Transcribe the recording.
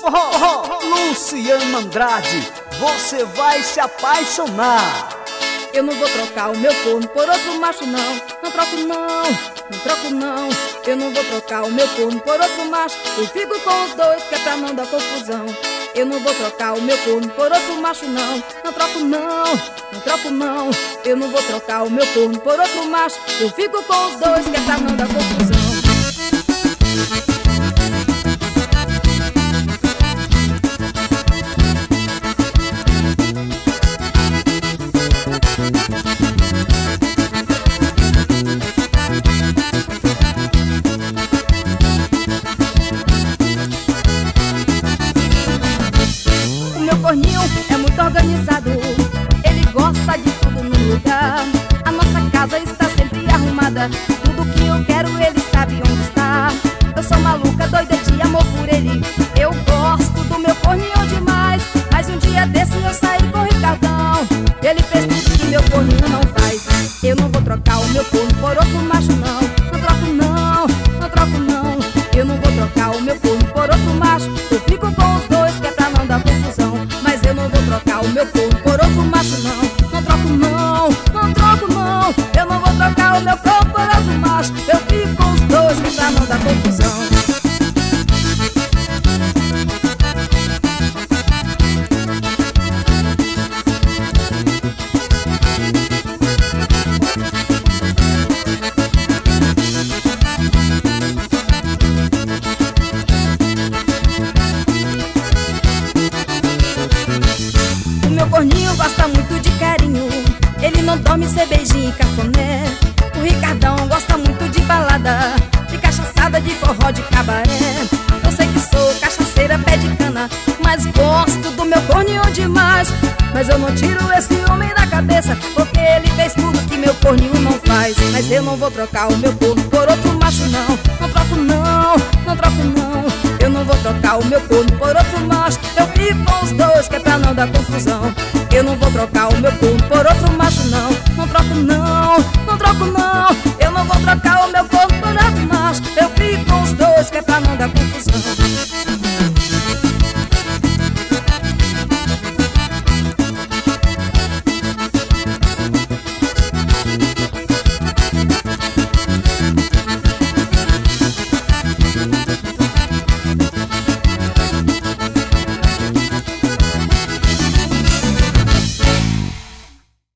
Forró, Luciano Andrade, você vai se apaixonar. Eu não vou trocar o meu corno por outro macho não. Não troco não, não troco não. Eu não vou trocar o meu corno por outro macho. Eu fico com os dois que é pra não dar confusão. Eu não vou trocar o meu corno por outro macho não. Não troco não, não troco não. Eu não vou trocar o meu corno por outro macho. Eu fico com os dois que é pra não dar confusão. Meu corninho é muito organizado, ele gosta de tudo no lugar. A nossa casa está sempre arrumada, tudo que eu quero ele sabe onde está. Eu sou maluca, doida de amor por ele, eu gosto do meu corninho demais. Mas um dia desse eu saí com o Ricardão, ele fez tudo que meu corninho não faz. Eu não vou trocar o meu corno por outro macho não. Não troco não, não troco não. Eu não vou trocar o meu corno por outro macho. Eu fico com os dois que é pra não dar confusão. Mas eu não vou trocar o meu corno por outro macho não. Não troco não, não troco não. Eu não vou trocar o meu corno por outro macho. Eu fico com os dois que é pra não dar confusão. Meu corninho gosta muito de carinho, ele não dorme sem beijinho e cafuné. O Ricardão gosta muito de balada, de cachaçada, de forró, de cabaré. Eu sei que sou cachaceira, pé de cana, mas gosto do meu corninho demais. Mas eu não tiro esse homem da cabeça, porque ele fez tudo que meu corninho não faz. Mas eu não vou trocar o meu corno por outro macho não. Não troco não, não troco não. Eu não vou trocar o meu corno por outro macho. Eu fico com os dois que é pra não dar confusão. Eu não vou trocar o meu